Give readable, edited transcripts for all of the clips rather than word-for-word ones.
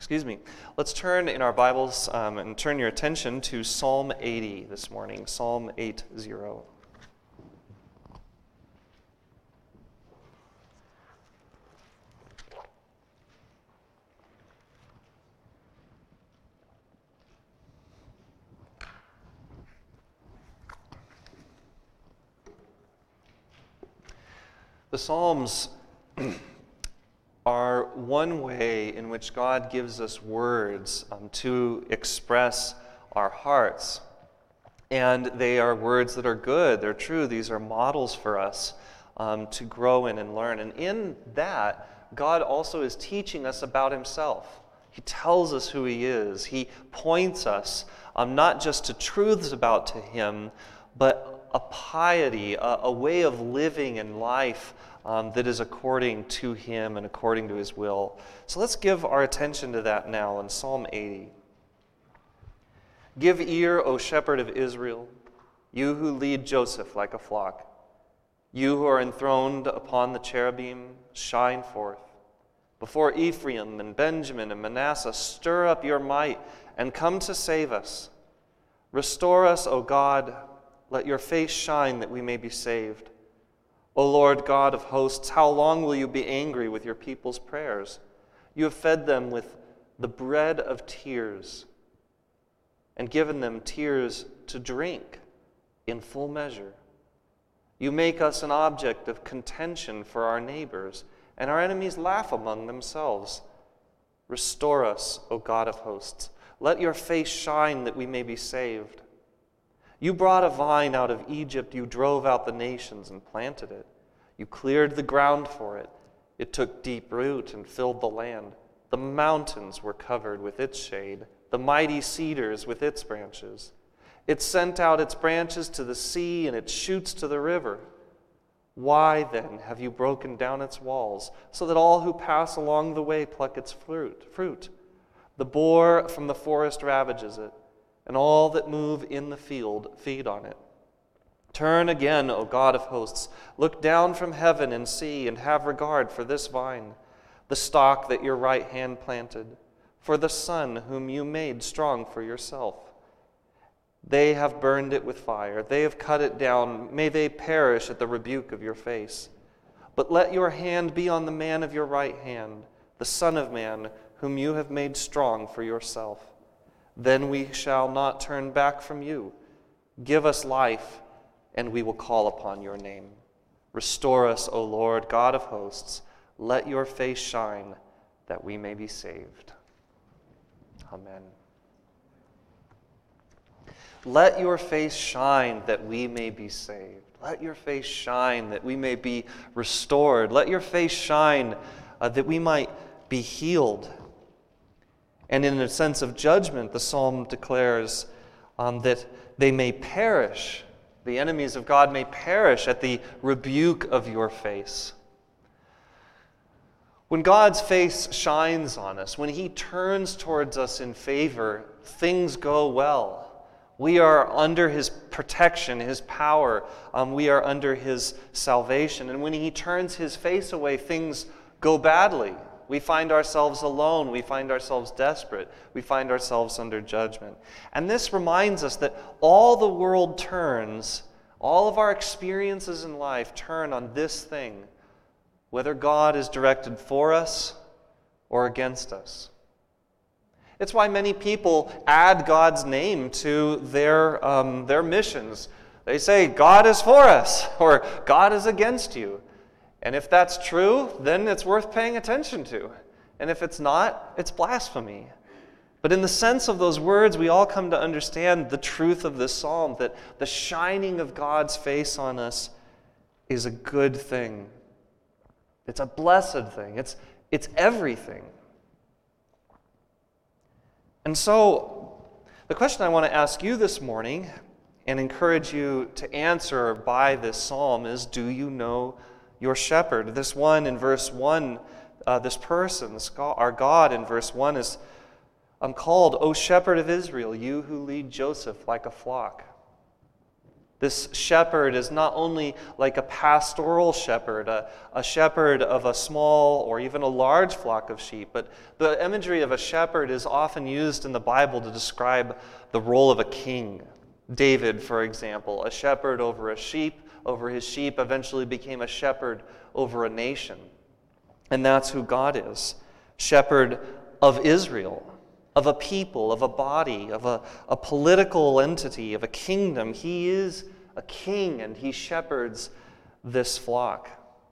Excuse me. Let's turn in our Bibles and turn your attention to Psalm 80 this morning. Psalm 80. The Psalms are one way in which God gives us words to express our hearts. And they are words that are good, they're true. These are models for us to grow in and learn. And in that, God also is teaching us about himself. He tells us who he is. He points us not just to truths about to him, but a piety, a way of living in life that is according to him and according to his will. So let's give our attention to that now in Psalm 80. Give ear, O shepherd of Israel, you who lead Joseph like a flock. You who are enthroned upon the cherubim, shine forth. Before Ephraim and Benjamin and Manasseh, stir up your might and come to save us. Restore us, O God, let your face shine that we may be saved. O Lord God of hosts, how long will you be angry with your people's prayers? You have fed them with the bread of tears and given them tears to drink in full measure. You make us an object of contention for our neighbors, and our enemies laugh among themselves. Restore us, O God of hosts. Let your face shine that we may be saved. You brought a vine out of Egypt. You drove out the nations and planted it. You cleared the ground for it. It took deep root and filled the land. The mountains were covered with its shade, the mighty cedars with its branches. It sent out its branches to the sea and its shoots to the river. Why, then, have you broken down its walls, so that all who pass along the way pluck its fruit? The boar from the forest ravages it, and all that move in the field feed on it. Turn again, O God of hosts. Look down from heaven and see, and have regard for this vine, the stock that your right hand planted, for the son whom you made strong for yourself. They have burned it with fire. They have cut it down. May they perish at the rebuke of your face. But let your hand be on the man of your right hand, the Son of Man, whom you have made strong for yourself. Then we shall not turn back from you. Give us life, and we will call upon your name. Restore us, O Lord, God of hosts. Let your face shine, that we may be saved. Amen. Let your face shine, that we may be saved. Let your face shine, that we may be restored. Let your face shine, that we might be healed. And in a sense of judgment, the psalm declares that they may perish. The enemies of God may perish at the rebuke of your face. When God's face shines on us, when he turns towards us in favor, things go well. We are under his protection, his power. We are under his salvation. And when he turns his face away, things go badly. We find ourselves alone. We find ourselves desperate. We find ourselves under judgment. And this reminds us that all the world turns, all of our experiences in life turn on this thing, whether God is directed for us or against us. It's why many people add God's name to their missions. They say, God is for us, or God is against you. And if that's true, then it's worth paying attention to. And if it's not, it's blasphemy. But in the sense of those words, we all come to understand the truth of this psalm, that the shining of God's face on us is a good thing. It's a blessed thing. It's everything. And so, the question I want to ask you this morning and encourage you to answer by this psalm is, do you know your shepherd? This one in verse 1, this person, our God in verse 1 is called, O shepherd of Israel, you who lead Joseph like a flock. This shepherd is not only like a pastoral shepherd, a shepherd of a small or even a large flock of sheep, but the imagery of a shepherd is often used in the Bible to describe the role of a king. David, for example, a shepherd over his sheep, eventually became a shepherd over a nation. And that's who God is, shepherd of Israel, of a people, of a body, of a political entity, of a kingdom. He is a king, and he shepherds this flock.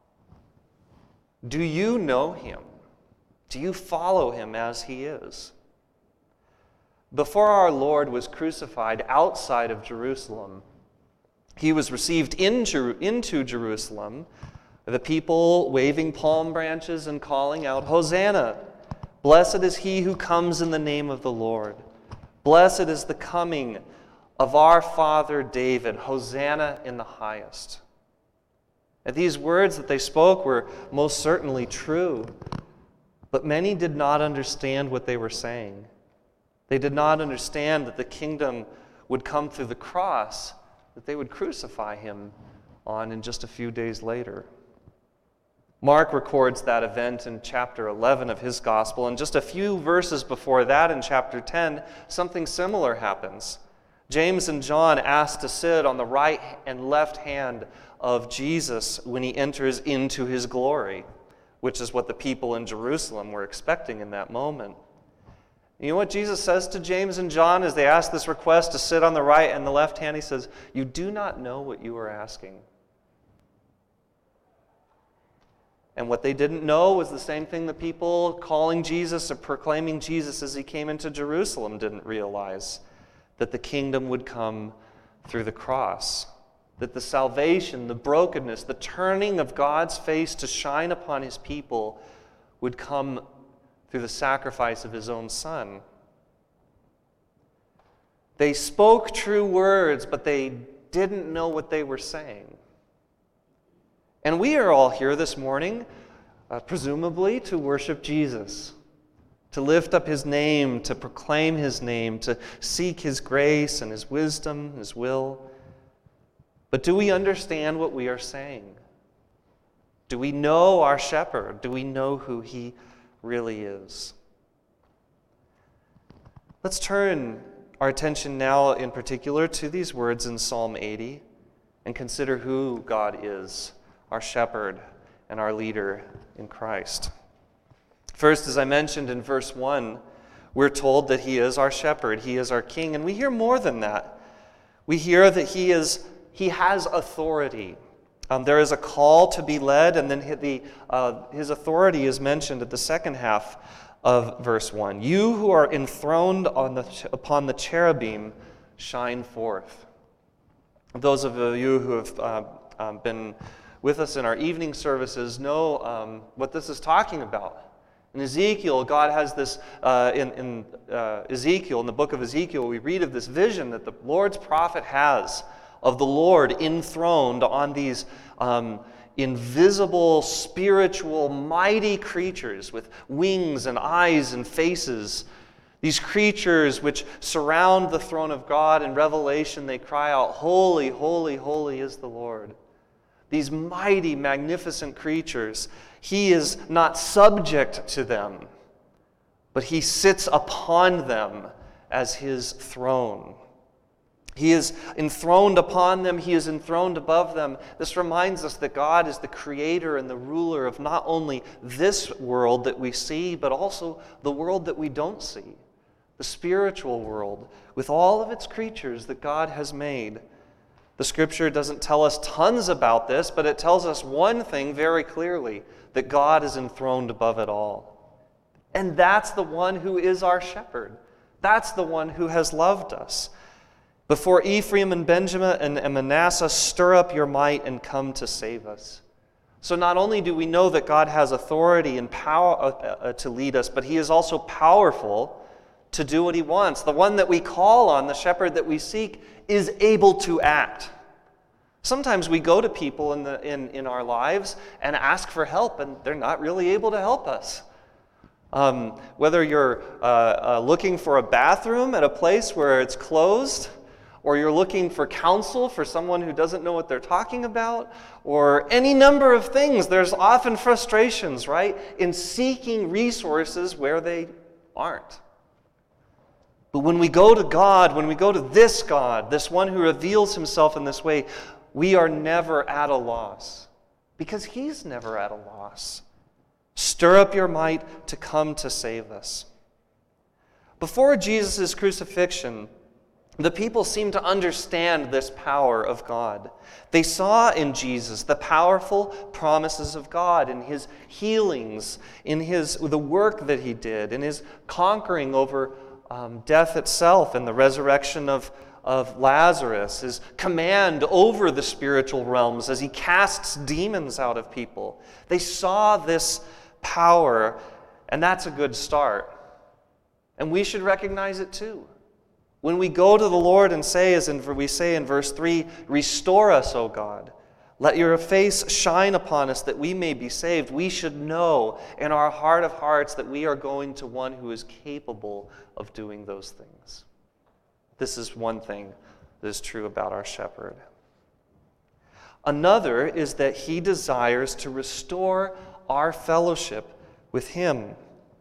Do you know him? Do you follow him as he is? Before our Lord was crucified outside of Jerusalem, he was received into Jerusalem, the people waving palm branches and calling out, "Hosanna! Blessed is he who comes in the name of the Lord. Blessed is the coming of our father David. Hosanna in the highest." And these words that they spoke were most certainly true, but many did not understand what they were saying. They did not understand that the kingdom would come through the cross that they would crucify him on in just a few days later. Mark records that event in chapter 11 of his gospel, and just a few verses before that in chapter 10, something similar happens. James and John asked to sit on the right and left hand of Jesus when he enters into his glory, which is what the people in Jerusalem were expecting in that moment. You know what Jesus says to James and John as they ask this request to sit on the right and the left hand? He says, "You do not know what you are asking." And what they didn't know was the same thing the people calling Jesus or proclaiming Jesus as he came into Jerusalem didn't realize, that the kingdom would come through the cross, that the salvation, the brokenness, the turning of God's face to shine upon his people would come through the sacrifice of his own Son. They spoke true words, but they didn't know what they were saying. And we are all here this morning, presumably, to worship Jesus, to lift up his name, to proclaim his name, to seek his grace and his wisdom, his will. But do we understand what we are saying? Do we know our shepherd? Do we know who he really is? Let's turn our attention now in particular to these words in Psalm 80 and consider who God is, our shepherd and our leader in Christ. First, as I mentioned in verse 1, we're told that he is our shepherd, he is our king, and we hear more than that. We hear that he has authority. There is a call to be led, and then his authority is mentioned at the second half of verse 1. You who are enthroned upon the cherubim shine forth. Those of you who have been with us in our evening services know what this is talking about. In Ezekiel, God has this, in Ezekiel, in the book of Ezekiel, we read of this vision that the Lord's prophet has of the Lord enthroned on these invisible, spiritual, mighty creatures with wings and eyes and faces. These creatures which surround the throne of God. In Revelation, they cry out, "Holy, holy, holy is the Lord." These mighty, magnificent creatures, he is not subject to them, but he sits upon them as his throne. He is enthroned upon them. He is enthroned above them. This reminds us that God is the creator and the ruler of not only this world that we see, but also the world that we don't see, the spiritual world, with all of its creatures that God has made. The Scripture doesn't tell us tons about this, but it tells us one thing very clearly, that God is enthroned above it all. And that's the one who is our shepherd. That's the one who has loved us. Before Ephraim and Benjamin and Manasseh, stir up your might and come to save us. So not only do we know that God has authority and power to lead us, but he is also powerful to do what he wants. The one that we call on, the shepherd that we seek, is able to act. Sometimes we go to people in our lives and ask for help, and they're not really able to help us. Whether you're looking for a bathroom at a place where it's closed, or you're looking for counsel for someone who doesn't know what they're talking about, or any number of things. There's often frustrations, right, in seeking resources where they aren't. But when we go to God, when we go to this God, this one who reveals himself in this way, we are never at a loss, because he's never at a loss. Stir up your might to come to save us. Before Jesus' crucifixion, the people seemed to understand this power of God. They saw in Jesus the powerful promises of God, in his healings, in the work that he did, in his conquering over death itself and the resurrection of Lazarus, his command over the spiritual realms as he casts demons out of people. They saw this power, and that's a good start. And we should recognize it too. When we go to the Lord and say, as we say in verse 3, "Restore us, O God. Let your face shine upon us that we may be saved," we should know in our heart of hearts that we are going to one who is capable of doing those things. This is one thing that is true about our shepherd. Another is that he desires to restore our fellowship with him.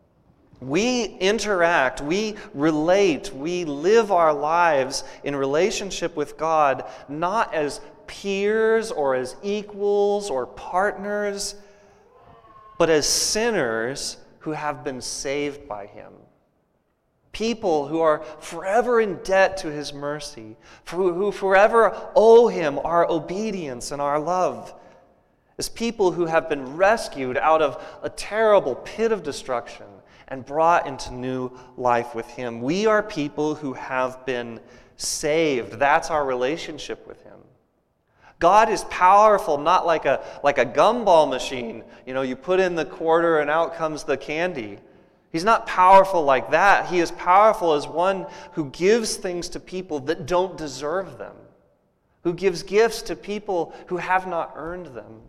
We interact, we relate, we live our lives in relationship with God not as peers or as equals or partners, but as sinners who have been saved by him. People who are forever in debt to his mercy, who forever owe him our obedience and our love. As people who have been rescued out of a terrible pit of destruction and brought into new life with him. We are people who have been saved. That's our relationship with him. God is powerful, not like a gumball machine. You put in the quarter and out comes the candy. He's not powerful like that. He is powerful as one who gives things to people that don't deserve them, who gives gifts to people who have not earned them.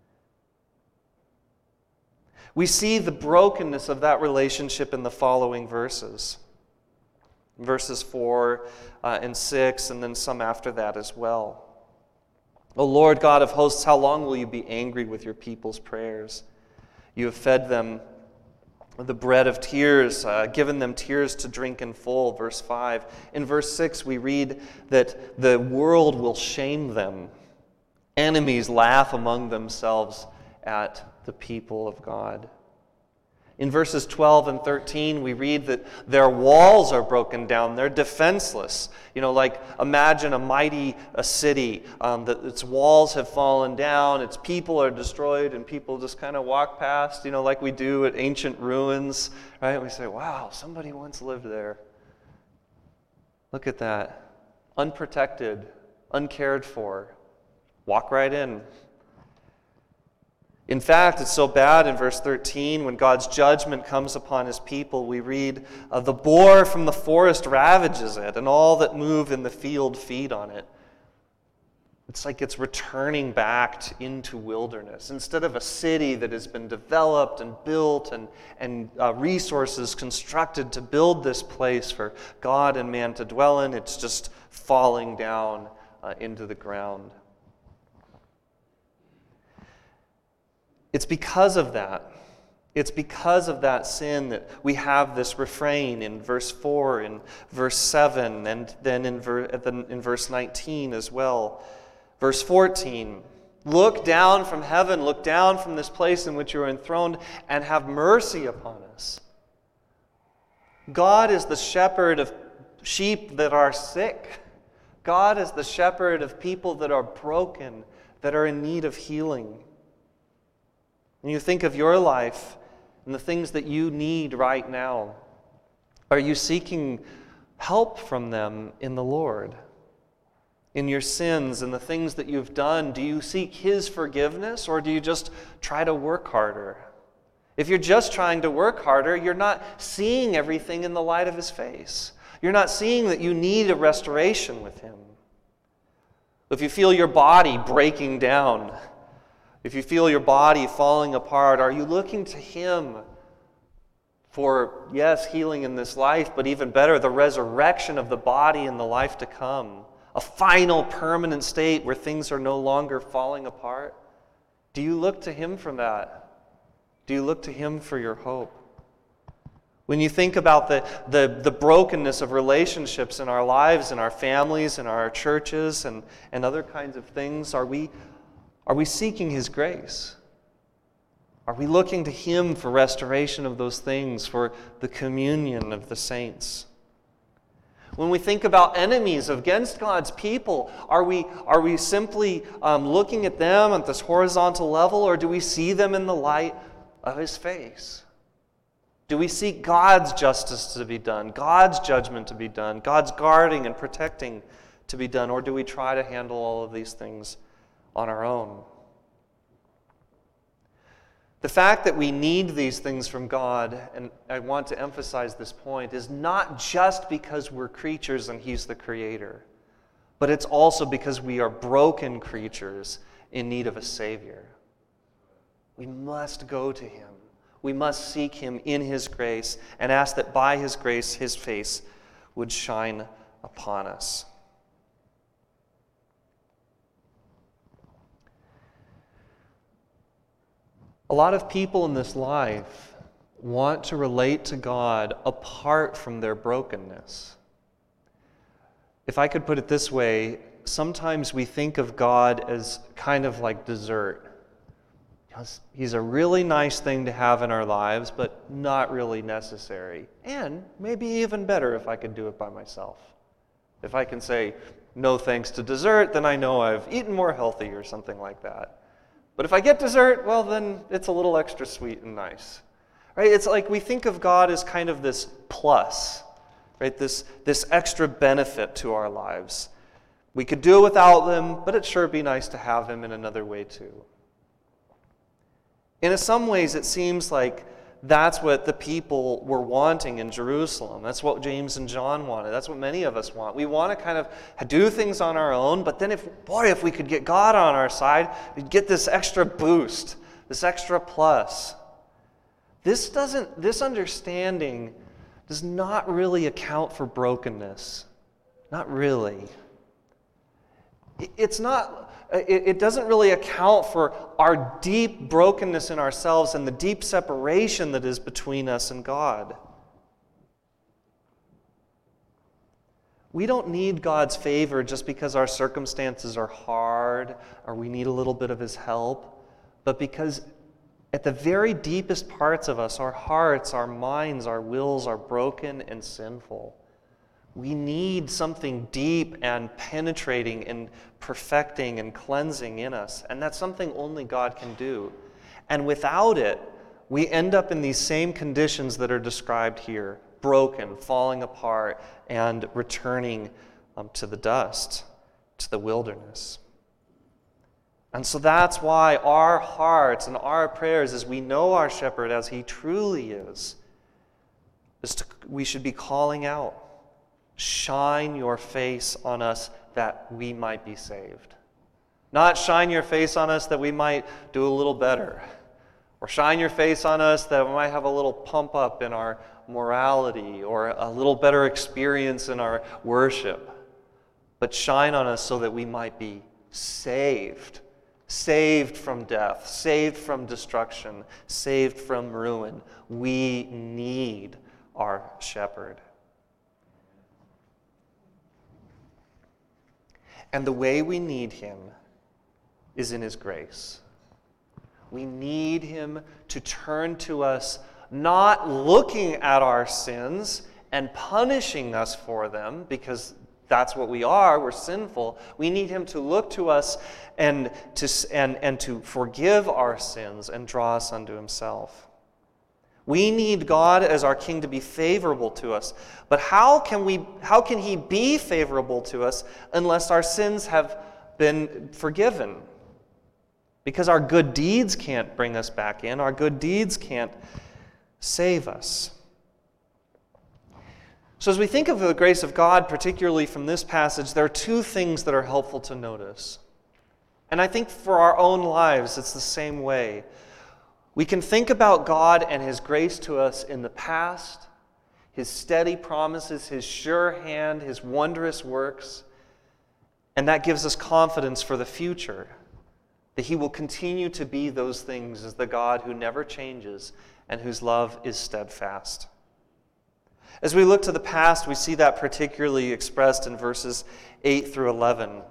We see the brokenness of that relationship in the following verses. Verses 4 and 6, and then some after that as well. "O Lord God of hosts, how long will you be angry with your people's prayers? You have fed them the bread of tears, given them tears to drink in full." Verse 5. In verse 6, we read that the world will shame them. Enemies laugh among themselves at the people of God. In verses 12 and 13, we read that their walls are broken down. They're defenseless. Like imagine a city that its walls have fallen down, its people are destroyed, and people just kind of walk past, like we do at ancient ruins, right? We say, wow, somebody once lived there. Look at that. Unprotected, uncared for. Walk right in. In fact, it's so bad in verse 13, when God's judgment comes upon his people, we read, "The boar from the forest ravages it, and all that move in the field feed on it." It's like it's returning back into wilderness. Instead of a city that has been developed and built and resources constructed to build this place for God and man to dwell in, it's just falling down into the ground. It's because of that. It's because of that sin that we have this refrain in verse 4, in verse 7, and then in verse 19 as well. Verse 14, "Look down from heaven, look down from this place in which you are enthroned, and have mercy upon us." God is the shepherd of sheep that are sick. God is the shepherd of people that are broken, that are in need of healing. When you think of your life and the things that you need right now, are you seeking help from them in the Lord? In your sins and the things that you've done, do you seek his forgiveness, or do you just try to work harder? If you're just trying to work harder, you're not seeing everything in the light of his face. You're not seeing that you need a restoration with him. If you feel your body breaking down, if you feel your body falling apart, are you looking to him for, yes, healing in this life, but even better, the resurrection of the body in the life to come? a final permanent state where things are no longer falling apart? Do you look to Him for that? Do you look to Him for your hope? When you think about the brokenness of relationships in our lives, in our families, in our churches, and other kinds of things, are we seeking His grace? Are we looking to Him for restoration of those things, for the communion of the saints? When we think about enemies against God's people, are we simply looking at them at this horizontal level, or do we see them in the light of His face? Do we seek God's justice to be done, God's judgment to be done, God's guarding and protecting to be done, or do we try to handle all of these things on our own? The fact that we need these things from God, and I want to emphasize this point, is not just because we're creatures and He's the Creator, but it's also because we are broken creatures in need of a Savior. We must go to Him. We must seek Him in His grace and ask that by His grace, His face would shine upon us. A lot of people in this life want to relate to God apart from their brokenness. If I could put it this way, sometimes we think of God as kind of like dessert. He's a really nice thing to have in our lives, but not really necessary. And maybe even better if I could do it by myself. If I can say, no thanks to dessert, then I know I've eaten more healthy or something like that. But if I get dessert, well, then it's a little extra sweet and nice. Right? It's like we think of God as kind of this plus, right? This extra benefit to our lives. We could do it without them, but it'd sure be nice to have Him in another way too. In some ways, it seems like that's what the people were wanting in Jerusalem. That's what James and John wanted. That's what many of us want. We want to kind of do things on our own, but then if we could get God on our side, we'd get this extra boost, this extra plus. This understanding does not really account for brokenness. Not really. It doesn't really account for our deep brokenness in ourselves and the deep separation that is between us and God. We don't need God's favor just because our circumstances are hard or we need a little bit of His help, but because at the very deepest parts of us, our hearts, our minds, our wills are broken and sinful. We need something deep and penetrating and perfecting and cleansing in us. And that's something only God can do. And without it, we end up in these same conditions that are described here. Broken, falling apart, and returning to the dust, to the wilderness. And so that's why our hearts and our prayers, as we know our shepherd as He truly is we should be calling out, shine your face on us that we might be saved. Not shine your face on us that we might do a little better. Or shine your face on us that we might have a little pump up in our morality or a little better experience in our worship. But shine on us so that we might be saved. Saved from death, saved from destruction, saved from ruin. We need our shepherd. And the way we need Him is in His grace. We need Him to turn to us, not looking at our sins and punishing us for them, because that's what we are, we're sinful. We need Him to look to us and to forgive our sins and draw us unto Himself. We need God as our King to be favorable to us. But how can He be favorable to us unless our sins have been forgiven? Because our good deeds can't bring us back in. Our good deeds can't save us. So as we think of the grace of God, particularly from this passage, there are two things that are helpful to notice. And I think for our own lives, it's the same way. We can think about God and His grace to us in the past, His steady promises, His sure hand, His wondrous works, And that gives us confidence for the future, that he will continue to be those things as the God who never changes and whose love is steadfast. As we look to the past, we see that particularly expressed in verses 8 through 11.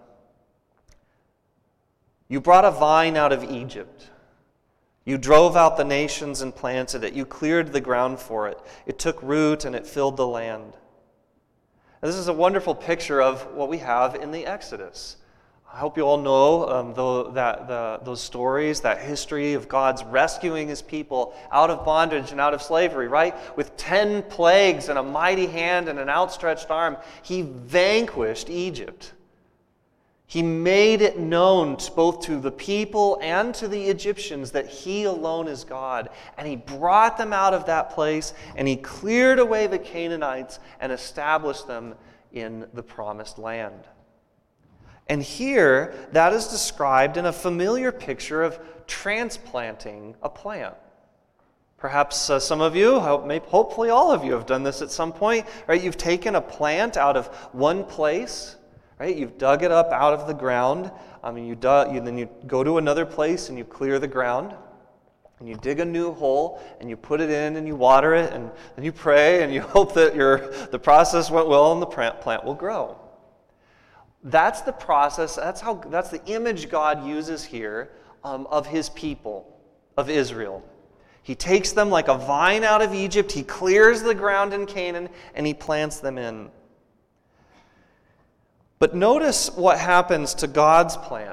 You brought a vine out of Egypt. You drove out the nations and planted it. You cleared the ground for it. It took root and it filled the land. And this is a wonderful picture of what we have in the Exodus. I hope you all know those stories, that history of God's rescuing his people out of bondage and out of slavery, right? With 10 plagues and a mighty hand and an outstretched arm, he vanquished Egypt. He made it known both to the people and to the Egyptians that he alone is God. And he brought them out of that place, and he cleared away the Canaanites and established them in the promised land. And here, that is described in a familiar picture of transplanting a plant. Perhaps some of you, hopefully all of you have done this at some point, right? You've taken a plant out of one place, right? You've dug it up out of the ground. Then you go to another place and you clear the ground. And you dig a new hole and you put it in and you water it and then you pray and you hope that the process went well and the plant will grow. That's the process, that's the image God uses here of his people, of Israel. He takes them like a vine out of Egypt, he clears the ground in Canaan, and he plants them in. But notice what happens to God's plant.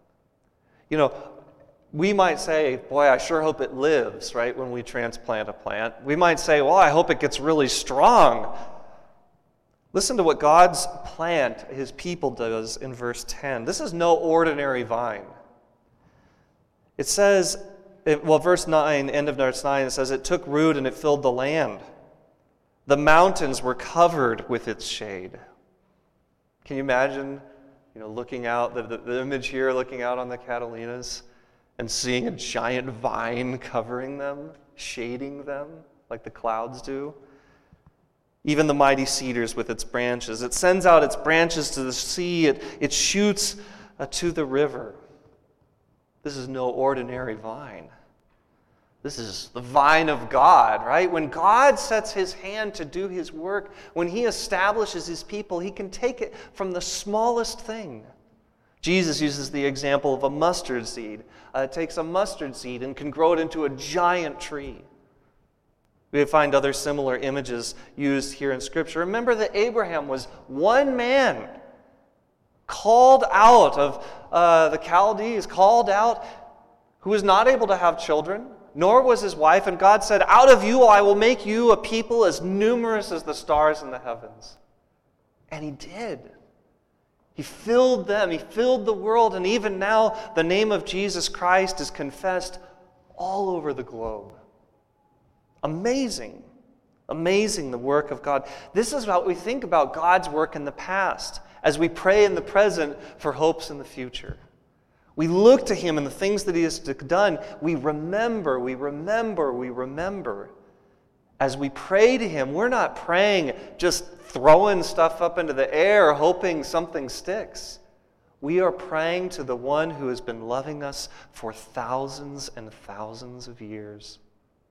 We might say, boy, I sure hope it lives, right, when we transplant a plant. We might say, well, I hope it gets really strong. Listen to what God's plant, his people, does in verse 10. This is no ordinary vine. It says, verse 9, end of verse 9, it says, it took root and it filled the land. The mountains were covered with its shade. Can you imagine, looking out, the image here, looking out on the Catalinas and seeing a giant vine covering them, shading them like the clouds do? Even the mighty cedars with its branches. It sends out its branches to the sea. It shoots to the river. This is no ordinary vine. This is the vine of God, right? When God sets his hand to do his work, when he establishes his people, he can take it from the smallest thing. Jesus uses the example of a mustard seed. It takes a mustard seed and can grow it into a giant tree. We find other similar images used here in Scripture. Remember that Abraham was one man called out of the Chaldees, called out, who was not able to have children, nor was his wife. And God said, out of you I will make you a people as numerous as the stars in the heavens. And he did. He filled them. He filled the world. And even now, the name of Jesus Christ is confessed all over the globe. Amazing. Amazing, the work of God. This is what we think about God's work in the past as we pray in the present for hopes in the future. We look to him and the things that he has done. We remember. As we pray to him, we're not praying just throwing stuff up into the air, hoping something sticks. We are praying to the one who has been loving us for thousands and thousands of years.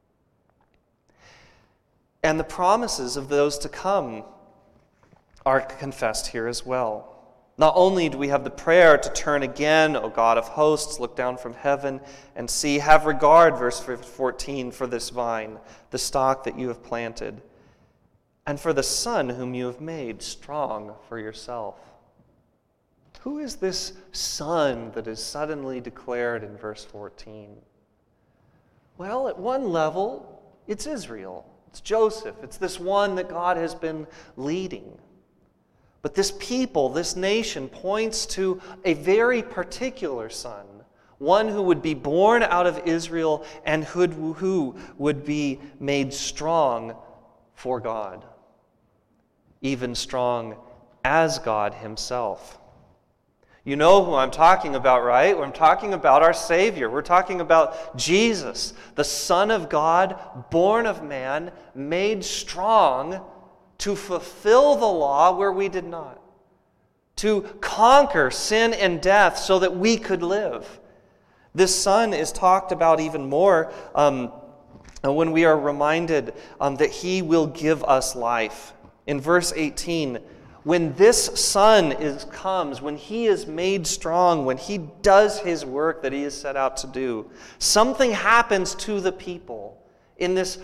And the promises of those to come are confessed here as well. Not only do we have the prayer to turn again, O God of hosts, look down from heaven and see, have regard, verse 14, for this vine, the stock that you have planted, and for the son whom you have made strong for yourself. Who is this son that is suddenly declared in verse 14? Well, at one level, it's Israel. It's Joseph. It's this one that God has been leading. But this people, this nation, points to a very particular son, one who would be born out of Israel and who would be made strong for God, even strong as God himself. You know who I'm talking about, right? I'm talking about our Savior. We're talking about Jesus, the Son of God, born of man, made strong to fulfill the law where we did not, to conquer sin and death so that we could live. This Son is talked about even more when we are reminded that He will give us life. In verse 18, when this Son comes, when He is made strong, when He does His work that He is set out to do, something happens to the people in this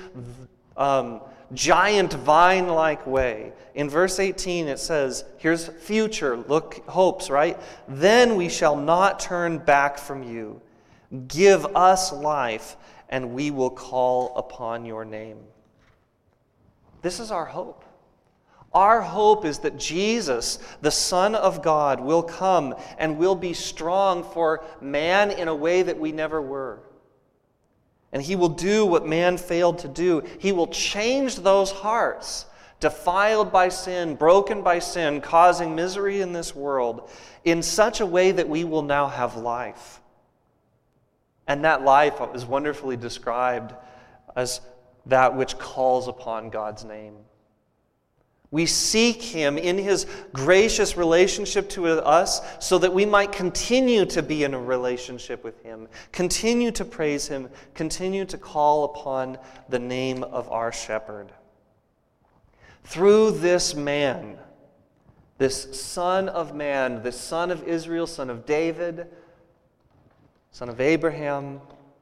giant vine-like way. In verse 18 it says, here's future, hopes, right? Then we shall not turn back from you. Give us life, and we will call upon your name. This is our hope. Our hope is that Jesus, the Son of God, will come and will be strong for man in a way that we never were. And He will do what man failed to do. He will change those hearts defiled by sin, broken by sin, causing misery in this world in such a way that we will now have life. And that life is wonderfully described as that which calls upon God's name. We seek Him in His gracious relationship to us so that we might continue to be in a relationship with Him, continue to praise Him, continue to call upon the name of our Shepherd. Through this man, this Son of Man, this Son of Israel, Son of David, Son of Abraham,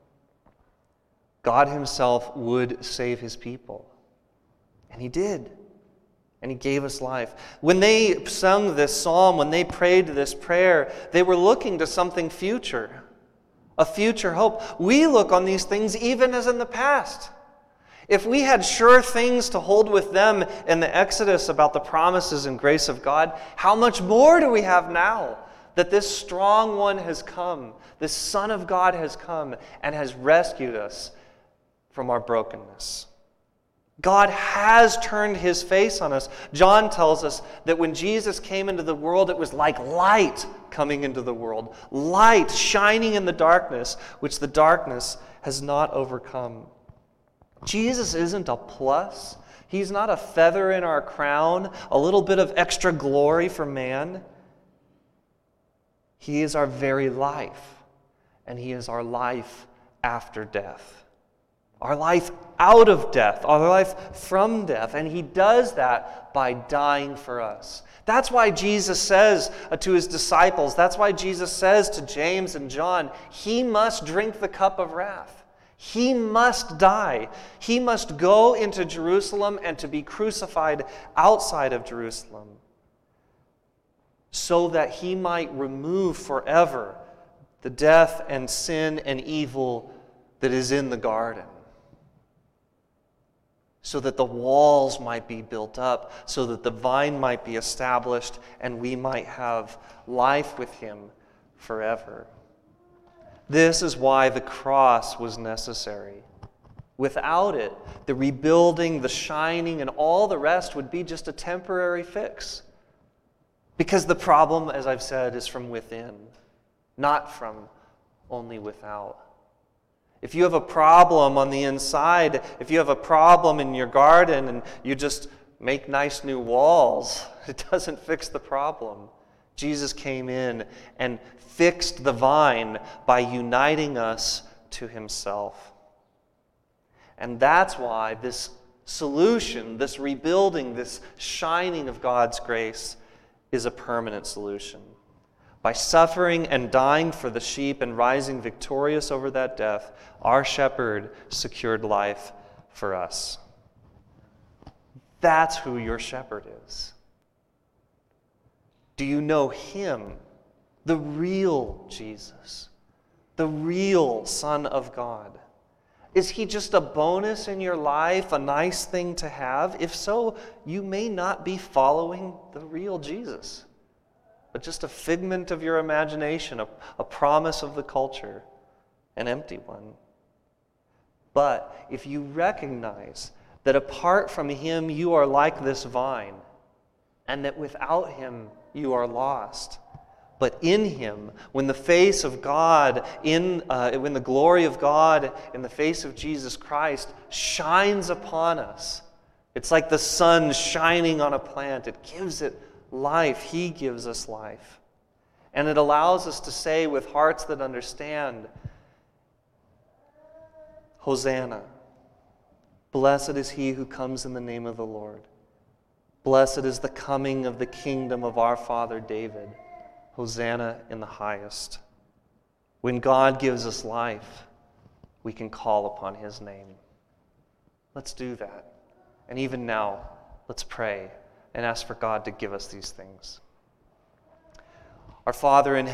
God Himself would save His people. And He did. And He gave us life. When they sung this psalm, when they prayed this prayer, they were looking to something future, a future hope. We look on these things even as in the past. If we had sure things to hold with them in the Exodus about the promises and grace of God, how much more do we have now that this strong one has come, this Son of God has come and has rescued us from our brokenness? God has turned His face on us. John tells us that when Jesus came into the world, it was like light coming into the world. Light shining in the darkness, which the darkness has not overcome. Jesus isn't a plus. He's not a feather in our crown, a little bit of extra glory for man. He is our very life, and He is our life after death. Our life out of death, our life from death. And He does that by dying for us. That's why Jesus says to His disciples, that's why Jesus says to James and John, He must drink the cup of wrath. He must die. He must go into Jerusalem and to be crucified outside of Jerusalem so that He might remove forever the death and sin and evil that is in the garden. So that the walls might be built up, so that the vine might be established, and we might have life with Him forever. This is why the cross was necessary. Without it, the rebuilding, the shining, and all the rest would be just a temporary fix. Because the problem, as I've said, is from within, not from only without. If you have a problem on the inside, if you have a problem in your garden and you just make nice new walls, it doesn't fix the problem. Jesus came in and fixed the vine by uniting us to Himself. And that's why this solution, this rebuilding, this shining of God's grace is a permanent solution. By suffering and dying for the sheep and rising victorious over that death, our shepherd secured life for us. That's who your shepherd is. Do you know Him, the real Jesus, the real Son of God? Is He just a bonus in your life, a nice thing to have? If so, you may not be following the real Jesus, but just a figment of your imagination, a promise of the culture, an empty one. But if you recognize that apart from Him you are like this vine, and that without Him you are lost, but in Him, when the face of God, when the glory of God in the face of Jesus Christ shines upon us, it's like the sun shining on a plant. It gives it life. He gives us life. And it allows us to say with hearts that understand, Hosanna. Blessed is he who comes in the name of the Lord. Blessed is the coming of the kingdom of our father David. Hosanna in the highest. When God gives us life, we can call upon his name. Let's do that. And even now, let's pray and ask for God to give us these things. Our Father in heaven,